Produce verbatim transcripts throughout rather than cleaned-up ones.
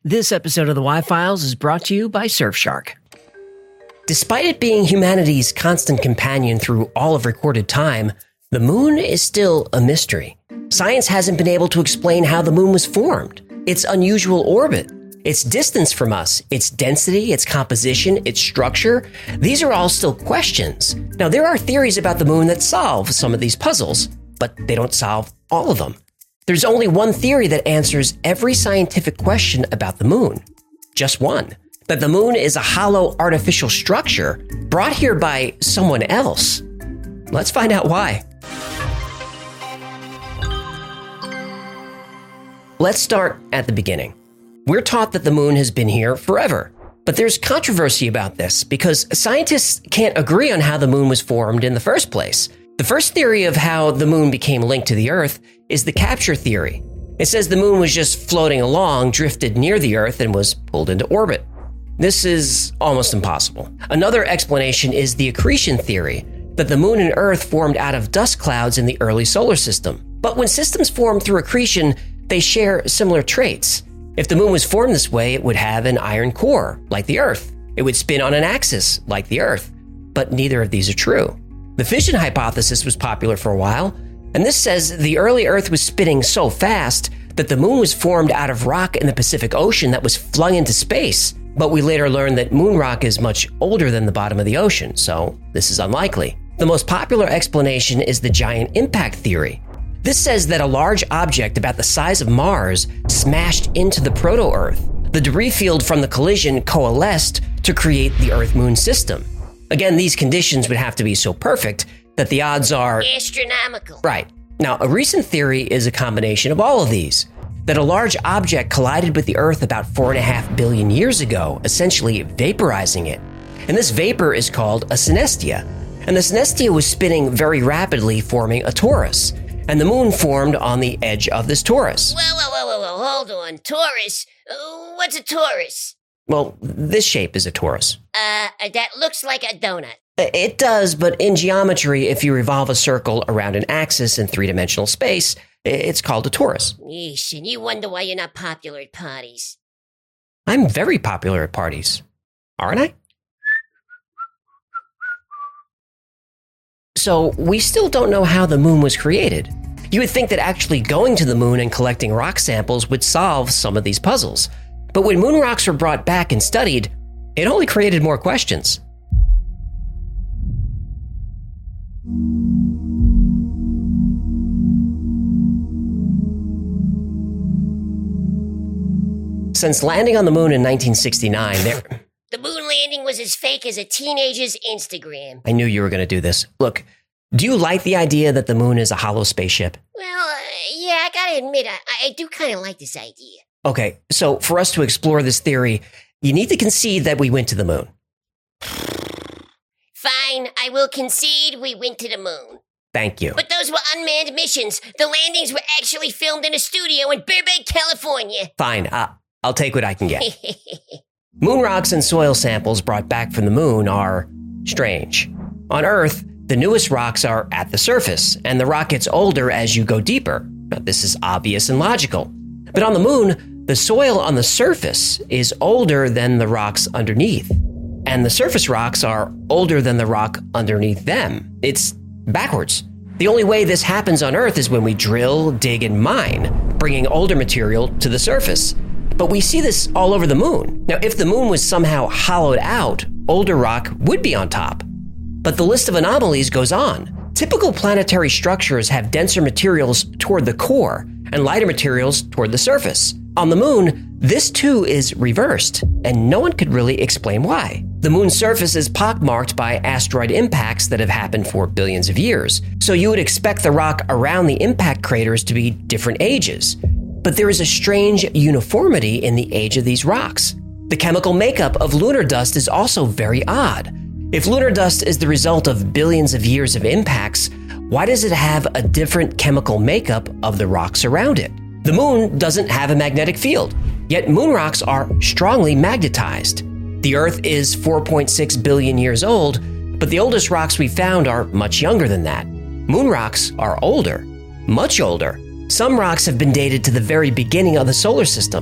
This episode of the Y-Files is brought to you by Surfshark. Despite it being humanity's constant companion through all of recorded time, the moon is still a mystery. Science hasn't been able to explain how the moon was formed, its unusual orbit, its distance from us, its density, its composition, its structure. These are all still questions. Now, there are theories about the moon that solve some of these puzzles, but they don't solve all of them. There's only one theory that answers every scientific question about the moon. Just one. That the moon is a hollow artificial structure brought here by someone else. Let's find out why. Let's start at the beginning. We're taught that the moon has been here forever. But there's controversy about this because scientists can't agree on how the moon was formed in the first place. The first theory of how the moon became linked to the Earth is the capture theory. It says the moon was just floating along, drifted near the Earth, and was pulled into orbit. This is almost impossible. Another explanation is the accretion theory, that the moon and Earth formed out of dust clouds in the early solar system. But when systems form through accretion, they share similar traits. If the moon was formed this way, it would have an iron core, like the Earth. It would spin on an axis, like the Earth. But neither of these are true. The fission hypothesis was popular for a while, and this says the early Earth was spinning so fast that the moon was formed out of rock in the Pacific Ocean that was flung into space. But we later learned that moon rock is much older than the bottom of the ocean, so this is unlikely. The most popular explanation is the giant impact theory. This says that a large object about the size of Mars smashed into the proto-Earth. The debris field from the collision coalesced to create the Earth-Moon system. Again, these conditions would have to be so perfect that the odds are astronomical. Right. Now, a recent theory is a combination of all of these, that a large object collided with the Earth about four and a half billion years ago, essentially vaporizing it. And this vapor is called a synestia. And the synestia was spinning very rapidly, forming a torus. And the moon formed on the edge of this torus. Whoa, whoa, whoa, whoa, whoa, hold on. Torus? Uh, what's a torus? Well, this shape is a torus. Uh, that looks like a donut. It does, but in geometry, if you revolve a circle around an axis in three-dimensional space, it's called a torus. Yeesh, and you wonder why you're not popular at parties. I'm very popular at parties, aren't I? So, we still don't know how the moon was created. You would think that actually going to the moon and collecting rock samples would solve some of these puzzles. But when moon rocks were brought back and studied, it only created more questions. Since landing on the moon in nineteen sixty-nine, there... The moon landing was as fake as a teenager's Instagram. I knew you were going to do this. Look, do you like the idea that the moon is a hollow spaceship? Well, uh, yeah, I gotta admit, I, I do kind of like this idea. Okay, so for us to explore this theory, you need to concede that we went to the moon. Fine, I will concede we went to the moon. Thank you. But those were unmanned missions. The landings were actually filmed in a studio in Burbank, California. Fine, uh, I'll take what I can get. Moon rocks and soil samples brought back from the moon are strange. On Earth, the newest rocks are at the surface, and the rock gets older as you go deeper. Now, this is obvious and logical. But on the moon, the soil on the surface is older than the rocks underneath. And the surface rocks are older than the rock underneath them. It's backwards. The only way this happens on Earth is when we drill, dig, and mine, bringing older material to the surface. But we see this all over the moon. Now, if the moon was somehow hollowed out, older rock would be on top. But the list of anomalies goes on. Typical planetary structures have denser materials toward the core and lighter materials toward the surface. On the moon, this too is reversed, and no one could really explain why. The moon's surface is pockmarked by asteroid impacts that have happened for billions of years, so you would expect the rock around the impact craters to be different ages. But there is a strange uniformity in the age of these rocks. The chemical makeup of lunar dust is also very odd. If lunar dust is the result of billions of years of impacts, why does it have a different chemical makeup of the rocks around it? The moon doesn't have a magnetic field, yet moon rocks are strongly magnetized. The Earth is four point six billion years old, but the oldest rocks we found are much younger than that. Moon rocks are older, much older. Some rocks have been dated to the very beginning of the solar system.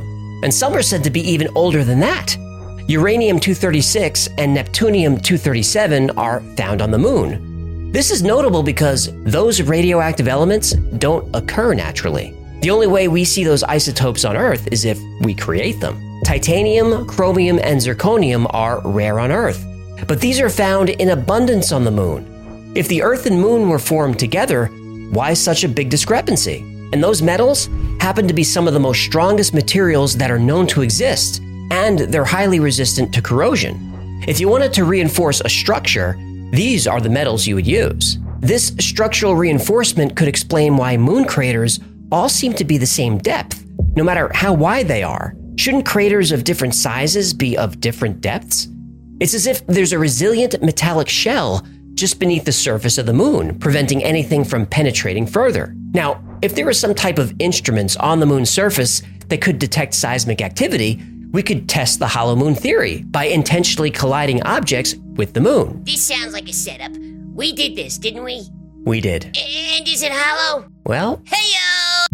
and some are said to be even older than that. Uranium two thirty-six and Neptunium two thirty-seven are found on the moon. This is notable because those radioactive elements don't occur naturally. The only way we see those isotopes on Earth is if we create them. Titanium, chromium, and zirconium are rare on Earth, but these are found in abundance on the moon. If the Earth and moon were formed together, why such a big discrepancy? And those metals happen to be some of the most strongest materials that are known to exist, and they're highly resistant to corrosion. If you wanted to reinforce a structure, these are the metals you would use. This structural reinforcement could explain why moon craters all seem to be the same depth, no matter how wide they are. Shouldn't craters of different sizes be of different depths? It's as if there's a resilient metallic shell just beneath the surface of the moon, preventing anything from penetrating further. Now, if there were some type of instruments on the moon's surface that could detect seismic activity, we could test the hollow moon theory by intentionally colliding objects with the moon. This sounds like a setup. We did this, didn't we? We did. And is it hollow? Well, Hey-yo!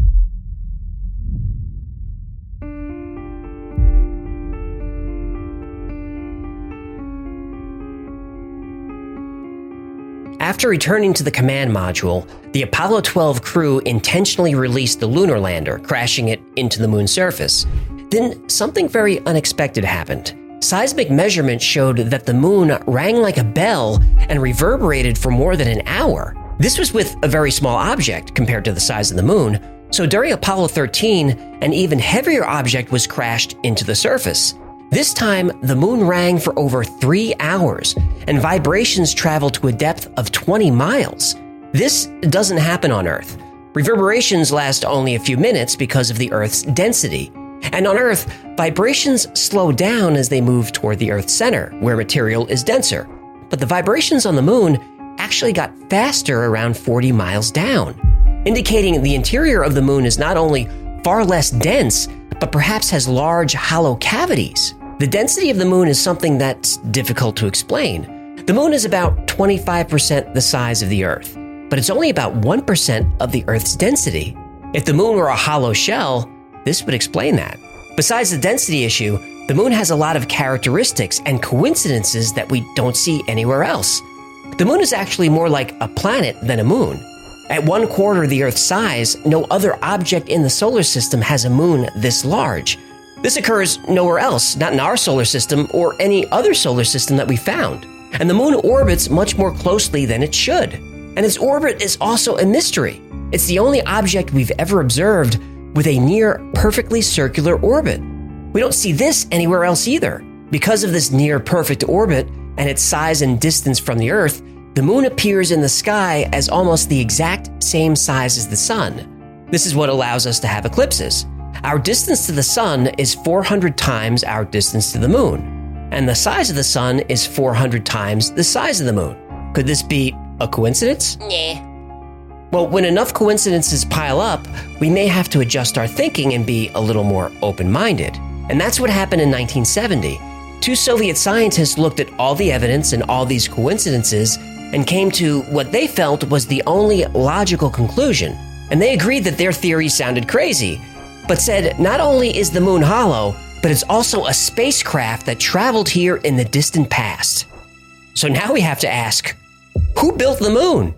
after returning to the command module, the Apollo twelve crew intentionally released the lunar lander, crashing it into the moon's surface. Then something very unexpected happened. Seismic measurements showed that the moon rang like a bell and reverberated for more than an hour. This was with a very small object compared to the size of the moon, so during Apollo thirteen, an even heavier object was crashed into the surface. This time, the moon rang for over three hours, and vibrations traveled to a depth of twenty miles. This doesn't happen on Earth. Reverberations last only a few minutes because of the Earth's density. And on Earth, vibrations slow down as they move toward the Earth's center, where material is denser. But the vibrations on the moon actually got faster around forty miles down, indicating the interior of the moon is not only far less dense, but perhaps has large hollow cavities. The density of the moon is something that's difficult to explain. The moon is about twenty-five percent the size of the Earth, but it's only about one percent of the Earth's density. If the moon were a hollow shell, this would explain that. Besides the density issue, the moon has a lot of characteristics and coincidences that we don't see anywhere else. The moon is actually more like a planet than a moon. At one quarter the Earth's size, no other object in the solar system has a moon this large. This occurs nowhere else, not in our solar system or any other solar system that we found. And the moon orbits much more closely than it should. And its orbit is also a mystery. It's the only object we've ever observed with a near perfectly circular orbit. We don't see this anywhere else either. Because of this near perfect orbit and its size and distance from the Earth, the moon appears in the sky as almost the exact same size as the sun. This is what allows us to have eclipses. Our distance to the sun is four hundred times our distance to the moon, and the size of the sun is four hundred times the size of the moon. Could this be a coincidence? Nah. Well, when enough coincidences pile up, we may have to adjust our thinking and be a little more open-minded. And that's what happened in nineteen seventy. Two Soviet scientists looked at all the evidence and all these coincidences and came to what they felt was the only logical conclusion. And they agreed that their theory sounded crazy, but said not only is the moon hollow, but it's also a spacecraft that traveled here in the distant past. So now we have to ask, who built the moon?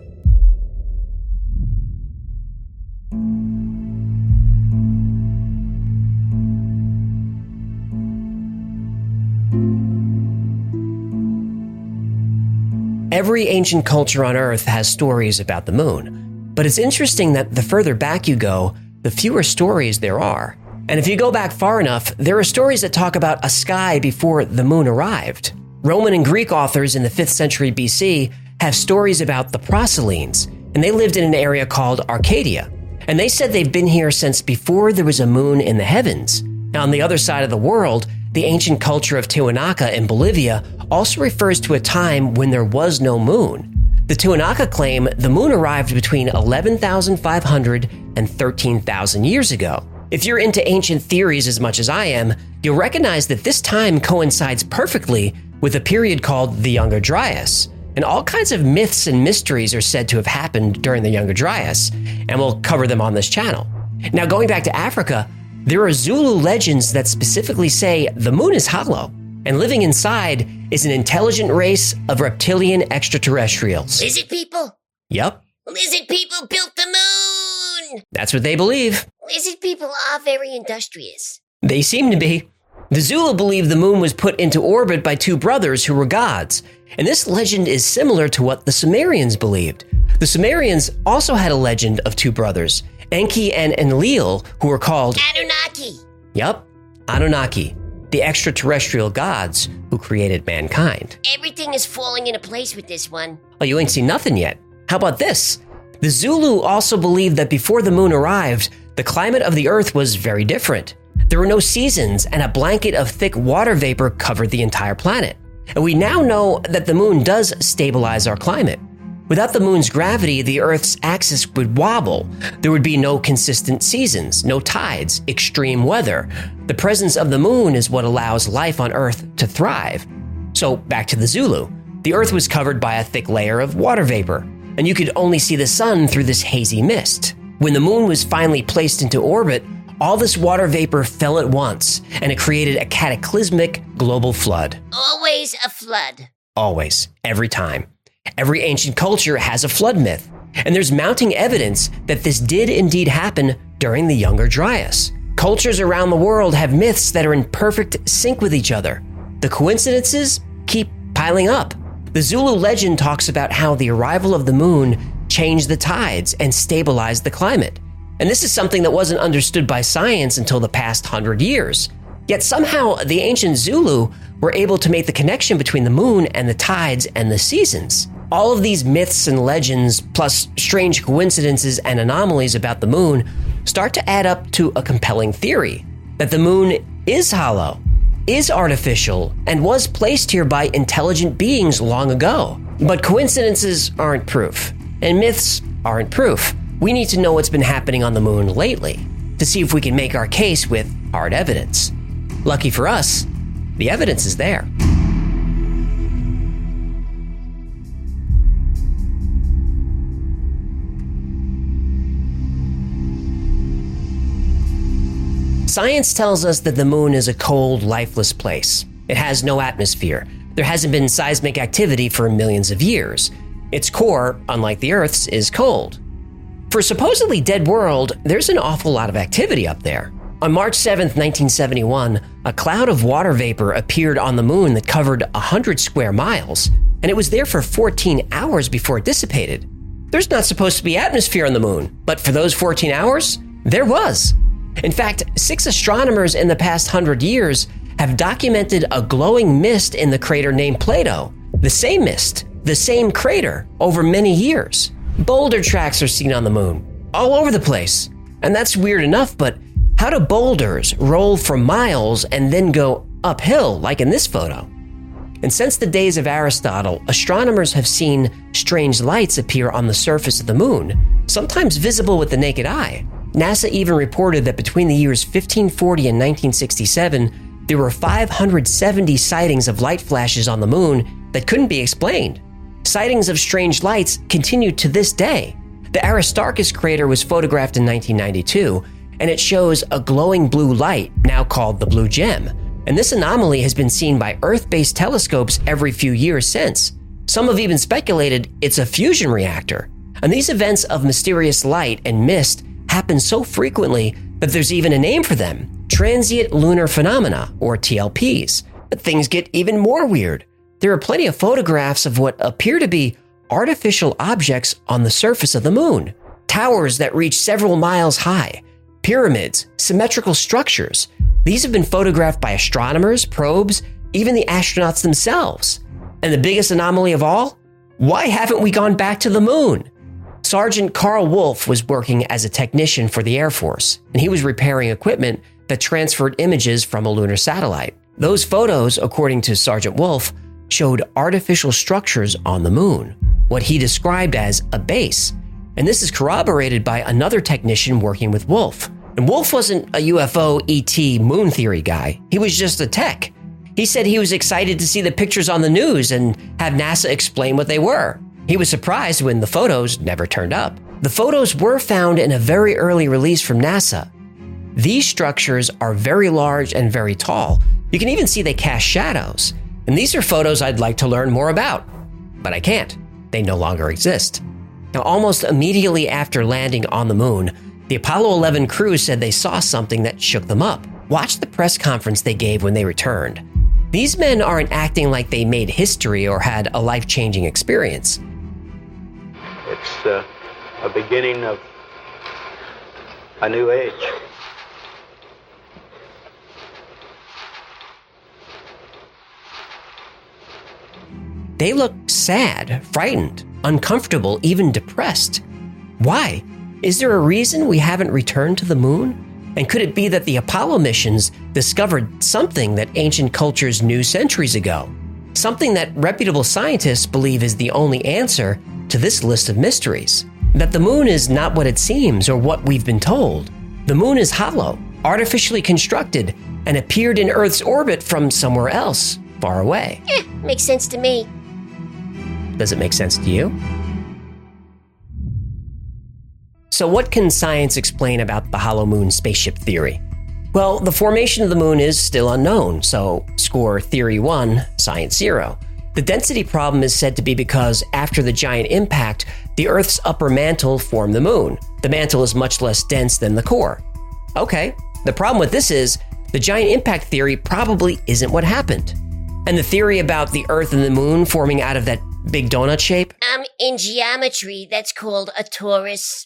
Every ancient culture on Earth has stories about the moon, but it's interesting that the further back you go, the fewer stories there are. And if you go back far enough, there are stories that talk about a sky before the moon arrived. Roman and Greek authors in the fifth century B C have stories about the Proselines, and they lived in an area called Arcadia. And they said they've been here since before there was a moon in the heavens. Now, on the other side of the world, the ancient culture of Tiwanaku in Bolivia also refers to a time when there was no moon. The Tiwanaku claim the moon arrived between eleven thousand five hundred and thirteen thousand years ago. If you're into ancient theories as much as I am, you'll recognize that this time coincides perfectly with a period called the Younger Dryas. And all kinds of myths and mysteries are said to have happened during the Younger Dryas, and we'll cover them on this channel. Now, going back to Africa, There are Zulu legends that specifically say the moon is hollow, and living inside is an intelligent race of reptilian extraterrestrials. Lizard people? Yep. Lizard people built the moon! That's what they believe. Lizard people are very industrious. They seem to be. The Zulu believe the moon was put into orbit by two brothers who were gods, and this legend is similar to what the Sumerians believed. The Sumerians also had a legend of two brothers, Enki and Enlil, who were called Anunnaki. Yep, Anunnaki, the extraterrestrial gods who created mankind. Everything is falling into place with this one. Oh, you ain't seen nothing yet. How about this? The Zulu also believed that before the moon arrived, the climate of the Earth was very different. There were no seasons, and a blanket of thick water vapor covered the entire planet. And we now know that the moon does stabilize our climate. Without the moon's gravity, the Earth's axis would wobble. There would be no consistent seasons, no tides, extreme weather. The presence of the moon is what allows life on Earth to thrive. So back to the Zulu. The Earth was covered by a thick layer of water vapor, and you could only see the sun through this hazy mist. When the moon was finally placed into orbit, all this water vapor fell at once, and it created a cataclysmic global flood. Always a flood. Always. Every time. Every ancient culture has a flood myth, and there's mounting evidence that this did indeed happen during the Younger Dryas. Cultures around the world have myths that are in perfect sync with each other. The coincidences keep piling up. The Zulu legend talks about how the arrival of the moon changed the tides and stabilized the climate. And this is something that wasn't understood by science until the past hundred years. Yet somehow the ancient Zulu were able to make the connection between the moon and the tides and the seasons. All of these myths and legends, plus strange coincidences and anomalies about the moon, start to add up to a compelling theory that the moon is hollow, is artificial, and was placed here by intelligent beings long ago. But coincidences aren't proof, and myths aren't proof. We need to know what's been happening on the moon lately to see if we can make our case with hard evidence. Lucky for us, the evidence is there. Science tells us that the moon is a cold, lifeless place. It has no atmosphere. There hasn't been seismic activity for millions of years. Its core, unlike the Earth's, is cold. For a supposedly dead world, there's an awful lot of activity up there. On March seventh, nineteen seventy-one, a cloud of water vapor appeared on the moon that covered one hundred square miles, and it was there for fourteen hours before it dissipated. There's not supposed to be atmosphere on the moon, but for those fourteen hours, there was. In fact, six astronomers in the past hundred years have documented a glowing mist in the crater named Plato. The same mist, the same crater, over many years. Boulder tracks are seen on the moon, all over the place. And that's weird enough, but how do boulders roll for miles and then go uphill, like in this photo? And since the days of Aristotle, astronomers have seen strange lights appear on the surface of the moon, sometimes visible with the naked eye. NASA even reported that between the years fifteen forty and nineteen sixty-seven, there were five hundred seventy sightings of light flashes on the moon that couldn't be explained. Sightings of strange lights continue to this day. The Aristarchus crater was photographed in nineteen ninety-two, and it shows a glowing blue light, now called the Blue Gem. And this anomaly has been seen by Earth-based telescopes every few years since. Some have even speculated it's a fusion reactor. And these events of mysterious light and mist happen so frequently that there's even a name for them, transient lunar phenomena, or T L Ps. But things get even more weird. There are plenty of photographs of what appear to be artificial objects on the surface of the moon. Towers that reach several miles high, pyramids, symmetrical structures. These have been photographed by astronomers, probes, even the astronauts themselves. And the biggest anomaly of all? Why haven't we gone back to the moon? Sergeant Carl Wolf was working as a technician for the Air Force, and he was repairing equipment that transferred images from a lunar satellite. Those photos, according to Sergeant Wolf, showed artificial structures on the moon, what he described as a base. And this is corroborated by another technician working with Wolf. And Wolf wasn't a U F O, E T, moon theory guy. He was just a tech. He said he was excited to see the pictures on the news and have NASA explain what they were. He was surprised when the photos never turned up. The photos were found in a very early release from NASA. These structures are very large and very tall. You can even see they cast shadows. And these are photos I'd like to learn more about, but I can't. They no longer exist. Now, almost immediately after landing on the moon, the Apollo eleven crew said they saw something that shook them up. Watch the press conference they gave when they returned. These men aren't acting like they made history or had a life-changing experience. It's uh, a beginning of a new age. They look sad, frightened, uncomfortable, even depressed. Why? Is there a reason we haven't returned to the moon? And could it be that the Apollo missions discovered something that ancient cultures knew centuries ago? Something that reputable scientists believe is the only answer to this list of mysteries. That the moon is not what it seems or what we've been told. The moon is hollow, artificially constructed, and appeared in Earth's orbit from somewhere else, far away. Eh, makes sense to me. Does it make sense to you? So what can science explain about the hollow moon spaceship theory? Well, the formation of the moon is still unknown, so score theory one, science zero. The density problem is said to be because after the giant impact, the Earth's upper mantle formed the moon. The mantle is much less dense than the core. Okay, the problem with this is the giant impact theory probably isn't what happened. And the theory about the Earth and the moon forming out of that big donut shape? Um, in geometry, that's called a torus.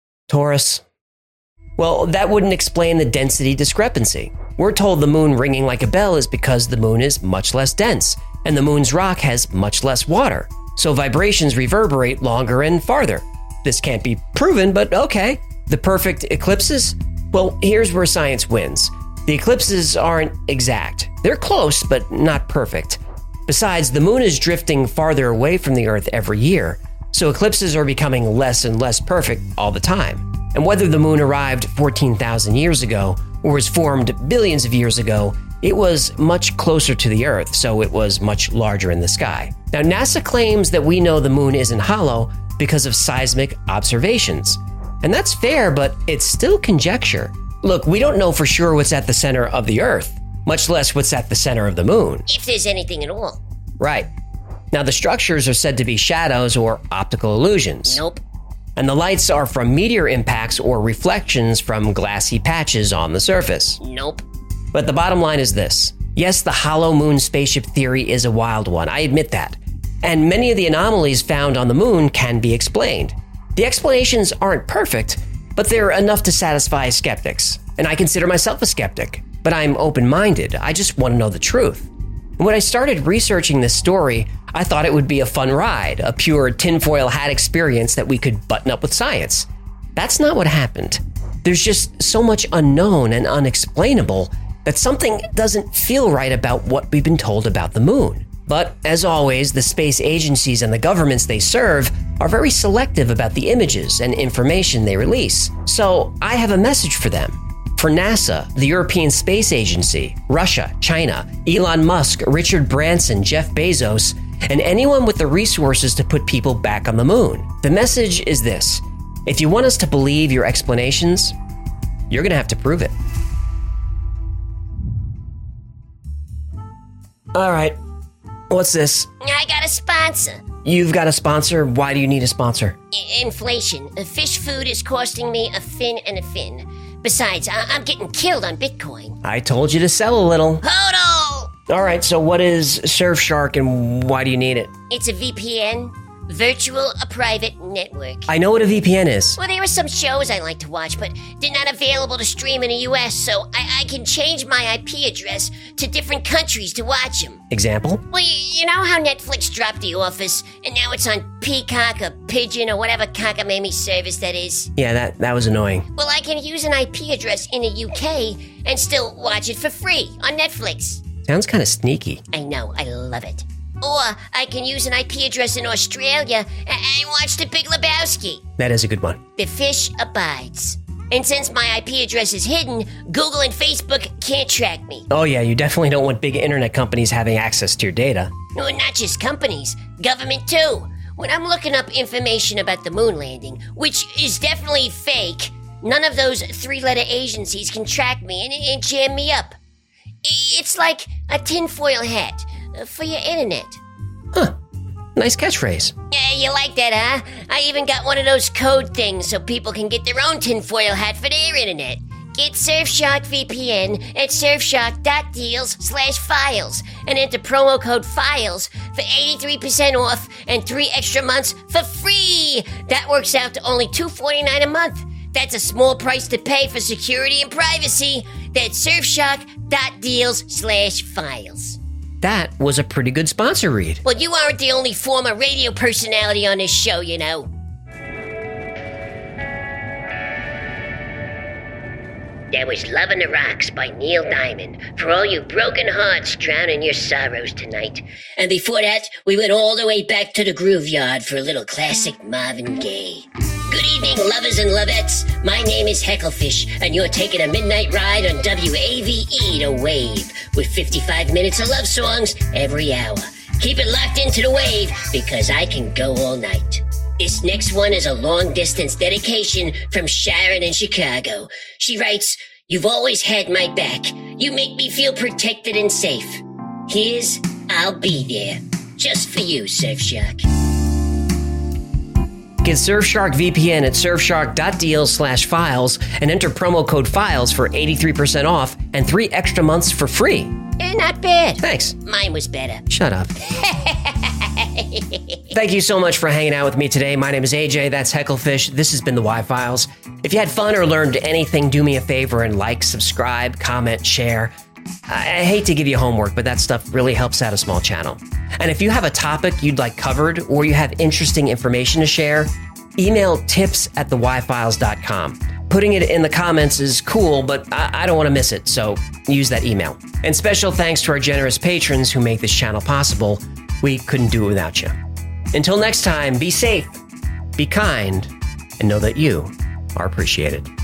Torus. Well, that wouldn't explain the density discrepancy. We're told the moon ringing like a bell is because the moon is much less dense, and the moon's rock has much less water, so vibrations reverberate longer and farther. This can't be proven, but okay. The perfect eclipses? Well, here's where science wins. The eclipses aren't exact. They're close, but not perfect. Besides, the moon is drifting farther away from the Earth every year, so eclipses are becoming less and less perfect all the time. And whether the moon arrived fourteen thousand years ago or was formed billions of years ago, it was much closer to the Earth, so it was much larger in the sky. Now, NASA claims that we know the moon isn't hollow because of seismic observations. And that's fair, but it's still conjecture. Look, we don't know for sure what's at the center of the Earth, much less what's at the center of the moon. If there's anything at all. Right. Now, the structures are said to be shadows or optical illusions. Nope. And the lights are from meteor impacts or reflections from glassy patches on the surface. Nope. But the bottom line is this. Yes, the hollow moon spaceship theory is a wild one, I admit that. And many of the anomalies found on the moon can be explained. The explanations aren't perfect, but they're enough to satisfy skeptics. And I consider myself a skeptic, but I'm open-minded. I just want to know the truth. And when I started researching this story, I thought it would be a fun ride, a pure tinfoil hat experience that we could button up with science. That's not what happened. There's just so much unknown and unexplainable that something doesn't feel right about what we've been told about the moon. But as always, the space agencies and the governments they serve are very selective about the images and information they release. So I have a message for them. For NASA, the European Space Agency, Russia, China, Elon Musk, Richard Branson, Jeff Bezos, and anyone with the resources to put people back on the moon. The message is this. If you want us to believe your explanations, you're going to have to prove it. All right. What's this? I got a sponsor. You've got a sponsor? Why do you need a sponsor? I- inflation. Uh, Fish food is costing me a fin and a fin. Besides, I- I'm getting killed on Bitcoin. I told you to sell a little. Hold on! All right, so what is Surfshark and why do you need it? It's a V P N. Virtual a private network. I know what a V P N is. Well, there are some shows I like to watch, but they're not available to stream in the U S, so I, I can change my I P address to different countries to watch them. Example? Well, you, you know how Netflix dropped The Office, and now it's on Peacock or Pigeon or whatever cockamamie service that is? Yeah, that, that was annoying. Well, I can use an I P address in the U K and still watch it for free on Netflix. Sounds kind of sneaky. I know, I love it. Or I can use an I P address in Australia and watch The Big Lebowski. That is a good one. The fish abides. And since my I P address is hidden, Google and Facebook can't track me. Oh yeah, you definitely don't want big internet companies having access to your data. No, not just companies, government too. When I'm looking up information about the moon landing, which is definitely fake, None of those three-letter agencies can track me and, and jam me up. It's like a tinfoil hat for your internet. Huh. Nice catchphrase. Yeah, you like that, huh? I even got one of those code things so people can get their own tinfoil hat for their internet. Get Surfshark V P N at surfshark.deals slash files and enter promo code FILES for eighty-three percent off and three extra months for free. That works out to only two dollars and forty-nine cents a month. That's a small price to pay for security and privacy. That's surfshark.deals slash files. That was a pretty good sponsor read. Well, you aren't the only former radio personality on this show, you know. That was Love in the Rocks by Neil Diamond, for all you broken hearts drowning your sorrows tonight. And before that, we went all the way back to the Grooveyard for a little classic Marvin Gaye. Good evening, lovers and lovettes. My name is Hecklefish, and you're taking a midnight ride on W A V E to Wave, with fifty-five minutes of love songs every hour. Keep it locked into the wave, because I can go all night. This next one is a long-distance dedication from Sharon in Chicago. She writes, "You've always had my back. You make me feel protected and safe. Here's I'll Be There. Just for you, Surfshark." Get Surfshark V P N at surfshark.deals slash files and enter promo code FILES for eighty-three percent off and three extra months for free. Eh, not bad. Thanks. Mine was better. Shut up. Thank you so much for hanging out with me today. My name is A J, that's Hecklefish. This has been the Y-Files. If you had fun or learned anything, do me a favor and like, subscribe, comment, share. I hate to give you homework, but that stuff really helps out a small channel. And if you have a topic you'd like covered or you have interesting information to share, email tips at the y files dot com. Putting it in the comments is cool, but I, I don't want to miss it, so use that email. And special thanks to our generous patrons who make this channel possible. We couldn't do it without you. Until next time, be safe, be kind, and know that you are appreciated.